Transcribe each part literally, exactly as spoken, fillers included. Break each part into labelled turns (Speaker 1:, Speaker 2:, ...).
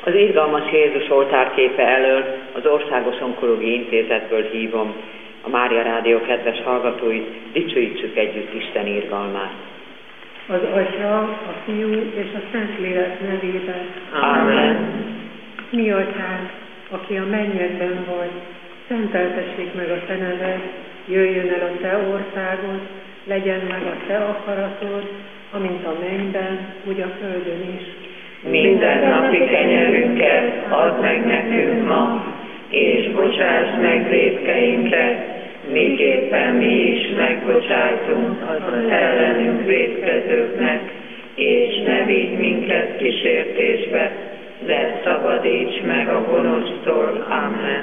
Speaker 1: Az irgalmas Jézus oltárképe elől az Országos Onkológiai Intézetből hívom a Mária Rádió kedves hallgatóit, dicsőítsük együtt Isten irgalmát.
Speaker 2: Az Atya, a Fiú és a Szentlélek nevében.
Speaker 1: Amen.
Speaker 2: Mi Atyánk, aki a mennyekben vagy, szenteltessék meg a Te neved, jöjjön el a Te országod, legyen meg a Te akaratod, amint a mennyben, úgy a földön is.
Speaker 3: Minden napi kenyerünket add meg nekünk ma, és bocsáss meg vétkeinket, miképpen mi is megbocsájtunk az ellenünk vétkezőknek, és ne vigy minket kísértésbe, de szabadíts meg a gonosztól. Amen.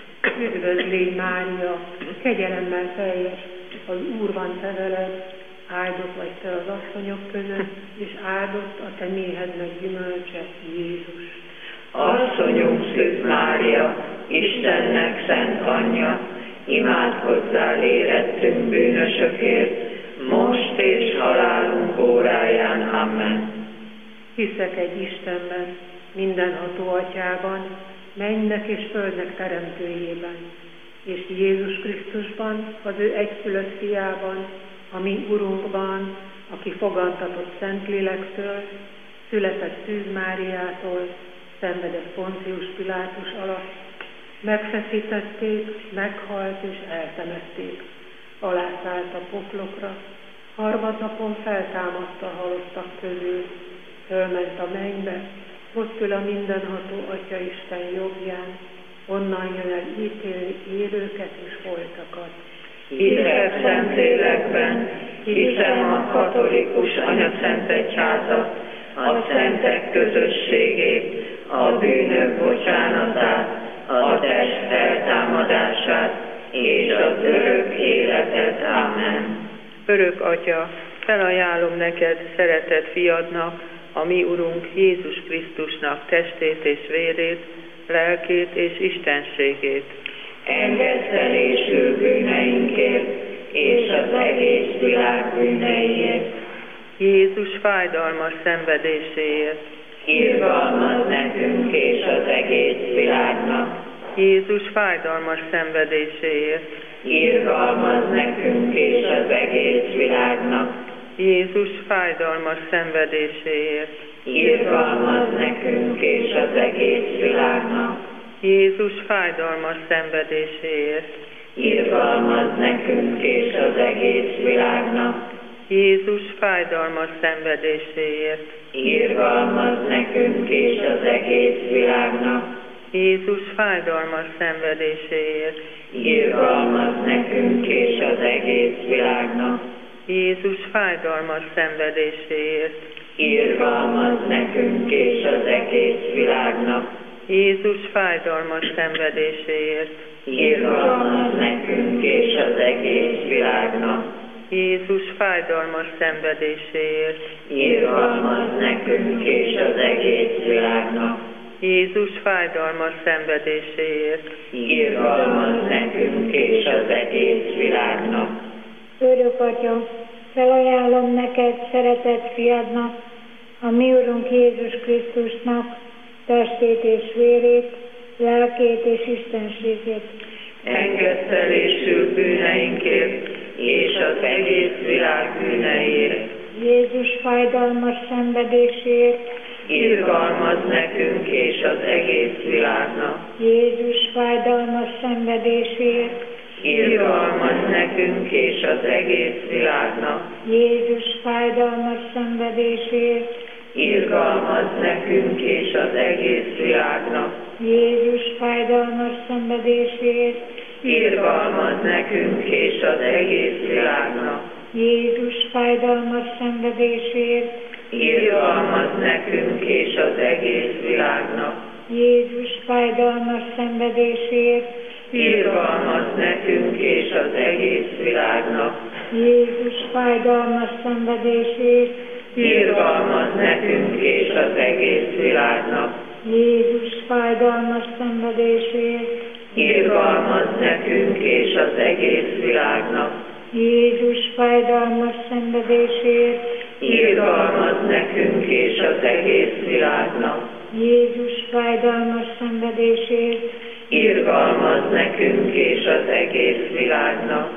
Speaker 2: Üdvözl légy, Mária, kegyelemmel teljes, az Úr van te veled, áldott vagy te az asszonyok között, és áldott a te méhednek gyümölcse, Jézus.
Speaker 3: Asszonyunk Szűz Mária, Istennek szent anyja, imádkozzál érettünk bűnösökért, most és halálunk óráján. Amen.
Speaker 2: Hiszek egy Istenben, mindenható Atyában, mennynek és földnek teremtőjében, és Jézus Krisztusban, az ő egyszülött fiában, a mi Urunkban, aki fogantatott Szentlélektől, született Szűz Máriától, szenvedett Poncius Pilátus alatt, megfeszítették, meghalt és eltemették, alászállt a poklokra, harmadnapon feltámadta a halottak közül, fölment a mennybe, ott ül a mindenható Atya Isten jobbján, onnan jön el ítélni élőket és holtakat.
Speaker 3: Hiszek Szentlélekben, hiszem a katolikus anyaszent egyházat, a szentek közösségét, a bűnök bocsánatát, a test feltámadását és az örök életet. Amen.
Speaker 4: Örök Atya, felajánlom neked szeretett fiadnak, a mi Urunk Jézus Krisztusnak testét és vérét, lelkét és istenségét.
Speaker 3: Engedtelésül bűneinkért és az egész világ bűneiért.
Speaker 4: Jézus fájdalmas szenvedéséért.
Speaker 3: Irgalmaz nekünk és az egész világnak.
Speaker 4: Jézus fájdalmas szenvedéséért.
Speaker 3: Irgalmaz nekünk és az egész világnak.
Speaker 4: Jézus fájdalmas szenvedéséért.
Speaker 3: Irgalmaz nekünk és az egész világnak.
Speaker 4: Jézus fájdalmas szenvedéséért.
Speaker 3: Irgalmaz nekünk és az egész világnak.
Speaker 4: Jézus fájdalmas szenvedéséért.
Speaker 3: Irgalmaz nekünk és az egész világnak.
Speaker 4: Jézus fájdalmas szenvedéséért.
Speaker 3: Irgalmaz nekünk és az egész világnak.
Speaker 4: Jézus fájdalmas szenvedéséért.
Speaker 3: Irgalmaz nekünk és az egész világnak.
Speaker 4: Jézus fájdalmas szenvedéséért.
Speaker 3: Irgalmaz nekünk és az egész világnak.
Speaker 4: Jézus fájdalmas szenvedéséért.
Speaker 3: Irgalmaz nekünk és az egész világnak.
Speaker 4: Jézus fájdalmas szenvedéséért.
Speaker 3: Irgalmaz nekünk és az egész világnak.
Speaker 5: Örök Atya, felajánlom neked szeretett fiadnak, a mi Urunk Jézus Krisztusnak testét és vérét, lelkét és istenségét.
Speaker 3: Engedtelésül bűneinkért és az egész világ bűneiért.
Speaker 5: Jézus fájdalmas szenvedéséért.
Speaker 3: Irgalmaz nekünk és az egész világnak.
Speaker 5: Jézus fájdalmas szenvedéséért.
Speaker 3: Irgalmaz nekünk és az egész világnak.
Speaker 5: Jézus fájdalmas szenvedéséért.
Speaker 3: Irgalmaz nekünk és az egész világnak.
Speaker 5: Jézus fájdalmas szenvedéséért.
Speaker 3: Irgalmaz nekünk és az egész világnak.
Speaker 5: Jézus fájdalmas szenvedéséért.
Speaker 3: Irgalmaz nekünk és az egész világnak.
Speaker 5: Jézus fájdalmas szenvedéséért.
Speaker 3: Irgalmaz nekünk és az egész világnak.
Speaker 5: Jézus fájdalmas szenvedését.
Speaker 3: Irgalmaz nekünk és az egész világnak.
Speaker 5: Jézus fájdalmas szenvedését.
Speaker 3: Irgalmaz nekünk és az egész világnak.
Speaker 5: Jézus fájdalmas szenvedését.
Speaker 3: Irgalmaz nekünk és az egész világnak.
Speaker 5: Jézus fájdalmas szenvedésért,
Speaker 3: irgalmaz nekünk és az egész világnak.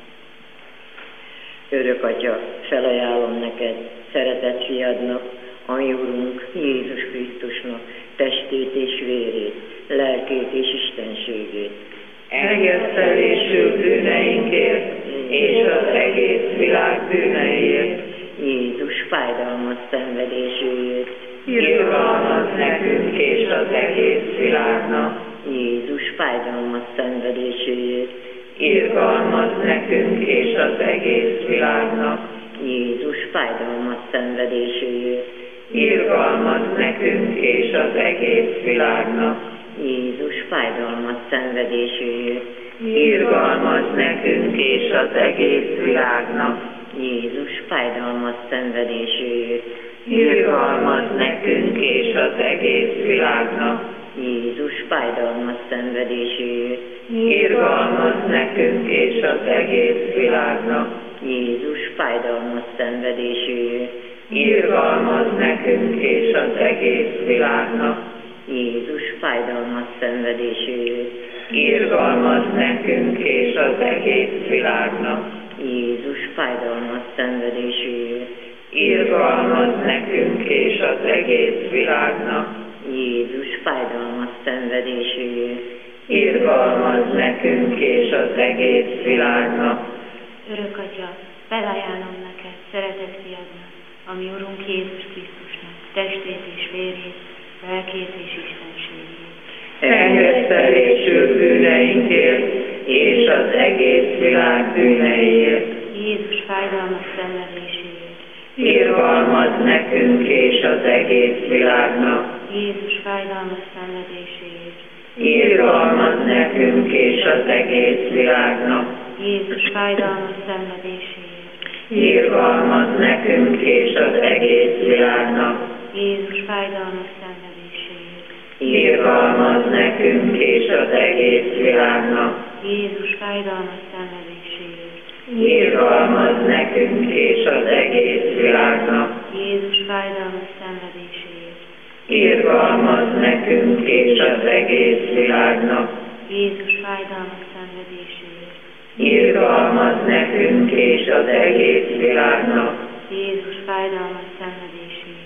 Speaker 6: Örök Atya, felajánlom neked, szeretett fiadnak, a mi Urunk Jézus Krisztusnak testét és vérét, lelkét és istenségét.
Speaker 3: Engesztelésül bűneinkért és az egész világ bűneiért.
Speaker 6: Jézus fájdalmas szenvedéséért,
Speaker 3: irgalmaz nekünk és az egész világnak.
Speaker 6: Jézus fájdalmas szenvedéséért,
Speaker 3: irgalmaz nekünk és az egész világnak.
Speaker 6: Jézus fájdalmas szenvedéséért,
Speaker 3: irgalmaz nekünk és az egész világnak.
Speaker 6: Jézus fájdalmas szenvedéséért,
Speaker 3: irgalmaz nekünk és az egész világnak.
Speaker 6: Jézus fájdalmas szenvedéséért,
Speaker 3: irgalmaz nekünk és az egész világnak.
Speaker 6: Jézus fájdalmas szenvedéséért,
Speaker 3: irgalmaz nekünk és az egész világnak.
Speaker 6: Jézus fájdalmas szenvedéséért,
Speaker 3: irgalmaz nekünk és az egész világnak.
Speaker 6: Jézus fájdalmas szenvedéséért,
Speaker 3: irgalmaz nekünk és az egész világnak.
Speaker 6: Jézus fájdalmas szenvedéséért,
Speaker 3: irgalmaz nekünk és az egész világnak.
Speaker 6: Jézus fájdalmas szenvedéséért,
Speaker 3: irgalmaz nekünk és az egész világnak.
Speaker 7: Örök Atya, felajánlom neked, szeretett fiadnak, a mi Urunk Jézus Krisztusnak, testét és vérét, lelkét és istenségét.
Speaker 3: Engesztelésül bűneinkért és az egész világ bűneiért.
Speaker 7: Jézus fájdalmas szenvedéséért,
Speaker 3: irgalmaz nekünk és az egész világnak.
Speaker 7: Jézus fájdalmas szenvedéséért,
Speaker 3: irgalmaz nekünk és az egész világnak.
Speaker 7: Jézus fájdalmas szenvedéséért,
Speaker 3: irgalmaz nekünk és az egész világnak.
Speaker 7: Jézus fájdalmas szenvedéséért,
Speaker 3: irgalmaz nekünk és az egész világnak.
Speaker 7: Jézus fájdalmas szenvedéséért,
Speaker 3: irgalmaz nekünk és az egész világnak.
Speaker 7: Jézus fájdalmas szenvedéséért,
Speaker 3: irgalmaz nekünk és az egész világnak.
Speaker 7: Jézus fájdalmas szenvedéséért,
Speaker 3: irgalmaz nekünk és az egész világnak.
Speaker 7: Jézus fájdalmas szenvedéséért,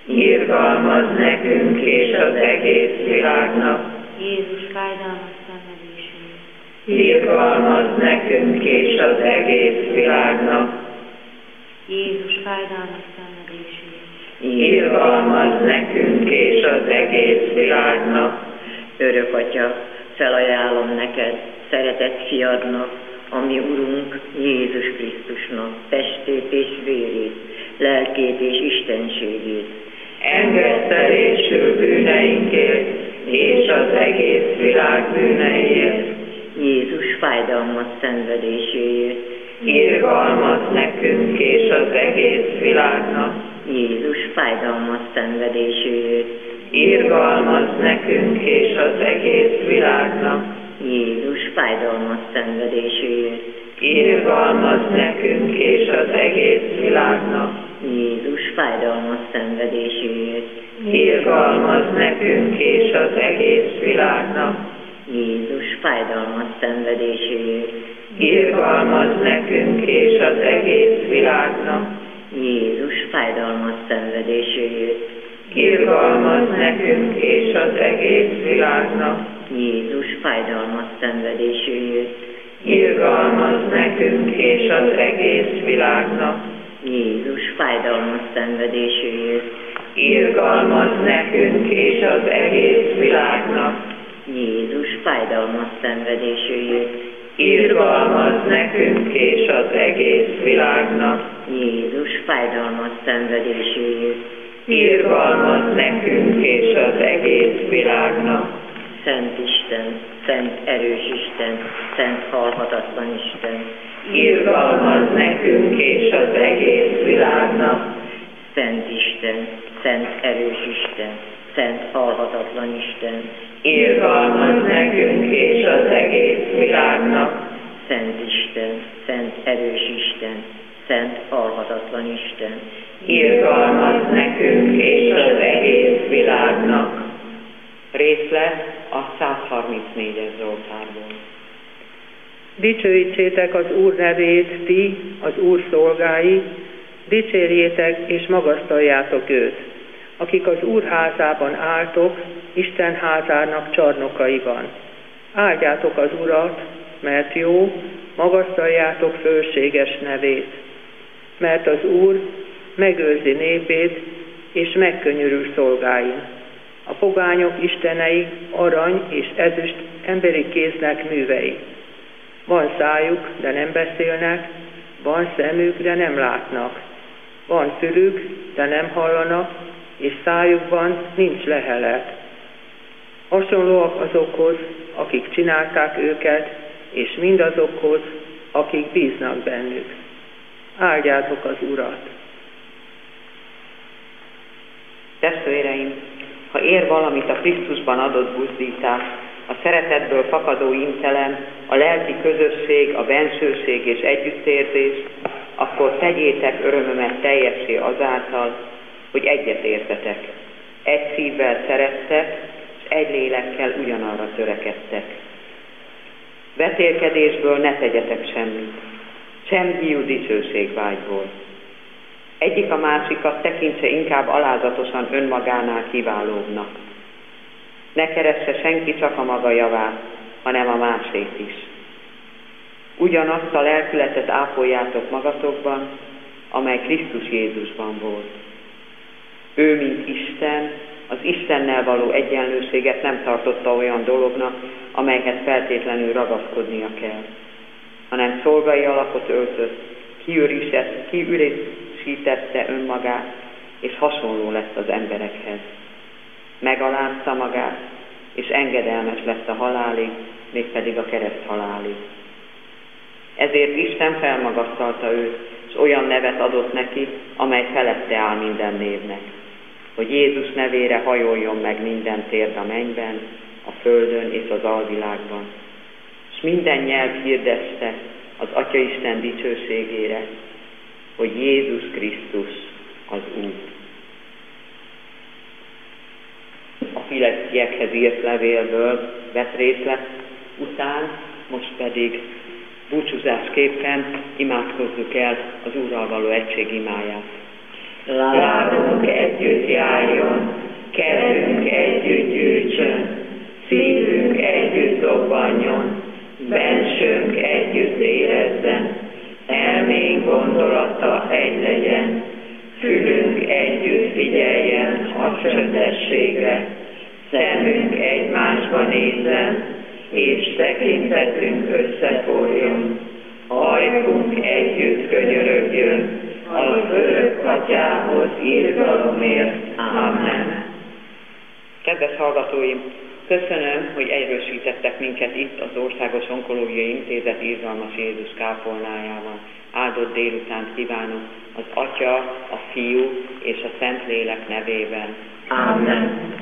Speaker 3: irgalmaz nekünk és az egész világnak.
Speaker 7: Jézus fájdalmas szenvedéséért,
Speaker 3: irgalmaz nekünk és az egész világnak.
Speaker 7: Jézus fájdalmas szenvedéséért,
Speaker 3: irgalmaz nekünk és az egész világnak.
Speaker 6: Örök Atya, felajánlom neked, szeretett fiadnak, a mi Urunk Jézus Krisztusnak testét és vérét, lelkét és istenségét.
Speaker 3: Engesztelésül bűneinkért és az egész világ bűneiért.
Speaker 6: Jézus fájdalmas szenvedéséért,
Speaker 3: irgalmaz nekünk és az egész világnak.
Speaker 6: Jézus fájdalmas szenvedéséért,
Speaker 3: irgalmaz nekünk és az egész világnak.
Speaker 6: Jézus fájdalmas szenvedéséért,
Speaker 3: irgalmaz nekünk és az egész világnak.
Speaker 6: Jézus fájdalmas szenvedéséért,
Speaker 3: irgalmaz nekünk és az egész világnak.
Speaker 6: Jézus fájdalmas szenvedéséért,
Speaker 3: irgalmaz nekünk és az egész világnak.
Speaker 6: Jézus fájdalmas szenvedéséért,
Speaker 3: irgalmaz nekünk és az egész világnak.
Speaker 6: Jézus fájdalmas szenvedéséért,
Speaker 3: irgalmaz nekünk és az egész világnak.
Speaker 6: Jézus fájdalmas szenvedéséért,
Speaker 3: irgalmaz nekünk és az egész világnak.
Speaker 6: Jézus fájdalmas szenvedéséért,
Speaker 3: irgalmaz nekünk és az egész világnak.
Speaker 6: Jézus fájdalmas szenvedéséért,
Speaker 3: irgalmaz nekünk és az egész világnak.
Speaker 6: Szent Isten, Szent erős Isten, Szent halhatatlan Isten,
Speaker 3: irgalmaz nekünk és az egész világnak.
Speaker 6: Szent Isten, Szent erős Isten, Szent halhatatlan Isten,
Speaker 3: irgalmaz nekünk és az egész világnak.
Speaker 6: Szent Isten, Szent erős Isten, Szent halhatatlan Isten,
Speaker 3: irgalmaz nekünk és az egész világnak.
Speaker 1: részlet a százharmincnégyes Zsoltárból.
Speaker 4: Dicsőítsétek az Úr nevét, ti, az Úr szolgái, dicsérjétek és magasztaljátok őt, akik az Úr házában álltok, Isten házának csarnokaiban. Áldjátok az Urat, mert jó, magasztaljátok fölséges nevét, mert az Úr megőrzi népét, és megkönyörül szolgáin. A pogányok istenei arany és ezüst emberi kéznek művei. Van szájuk, de nem beszélnek, van szemük, de nem látnak. Van fülük, de nem hallanak, és szájukban nincs lehelet. Hasonlóak azokhoz, akik csinálták őket, és mindazokhoz, akik bíznak bennük. Áldjátok az Urat!
Speaker 1: Testvéreim, ha ér valamit a Krisztusban adott buzdítás, a szeretetből fakadó intelem, a lelki közösség, a bensőség és együttérzés, akkor tegyétek örömömet teljessé azáltal, hogy egyet értetek, egy szívvel szerettek, és egy lélekkel ugyanarra törekedtek. Vetélkedésből ne tegyetek semmit, sem hiú dicsőségvágyból. Egyik a másikat tekintse inkább alázatosan önmagánál kiválóbbnak. Ne keresse senki csak a maga javát, hanem a másét is. Ugyanazt a lelkületet ápoljátok magatokban, amely Krisztus Jézusban volt. Ő, mint Isten, az Istennel való egyenlőséget nem tartotta olyan dolognak, amelyhez feltétlenül ragaszkodnia kell, hanem szolgai alakot öltött, kiüresítette önmagát, és hasonló lett az emberekhez. Megalázta magát, és engedelmes lett a halálig, mégpedig a kereszt halálig. Ezért Isten felmagasztalta őt, és olyan nevet adott neki, amely felette áll minden névnek, hogy Jézus nevére hajoljon meg minden térd a mennyben, a földön és az alvilágban, és minden nyelv hirdesse az Atyaisten dicsőségére, hogy Jézus Krisztus az Úr. A Filippiekhez írt levélből vett részlet után, most pedig búcsúzásképpen imádkozzuk el az Úrral való egység imáját.
Speaker 3: Lábunk együtt járjon, kezünk együtt gyűjtsön, szívünk együtt robbanjon, bensőnk együtt érezzen, elménk gondolata egy legyen, fülünk együtt figyeljen a csöndességre, szemünk egymásba nézzen, és tekintetünk összeforjon, ajkunk együtt könyörögjön, az örök Atyához irgalomért. Amen.
Speaker 1: Kedves hallgatóim, köszönöm, hogy erősítettek minket itt az Országos Onkológiai Intézet irgalmas Jézus kápolnájával. Áldott délutánt kívánok az Atya, a Fiú és a Szentlélek nevében.
Speaker 3: Amen.